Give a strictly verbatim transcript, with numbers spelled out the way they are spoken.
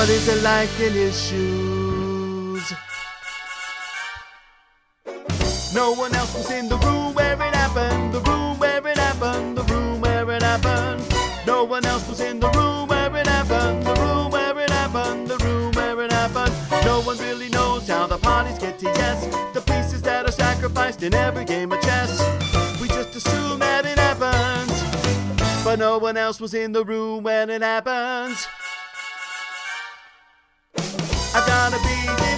What is it like in his shoes? No one else was in the room where it happened, the room where it happened, the room where it happened. No one else was in the room where it happened, the room where it happened, the room where it happened. No one really knows how the parties get to yes, the pieces that are sacrificed in every game of chess. We just assume that it happens, but no one else was in the room when it happens. I gotta be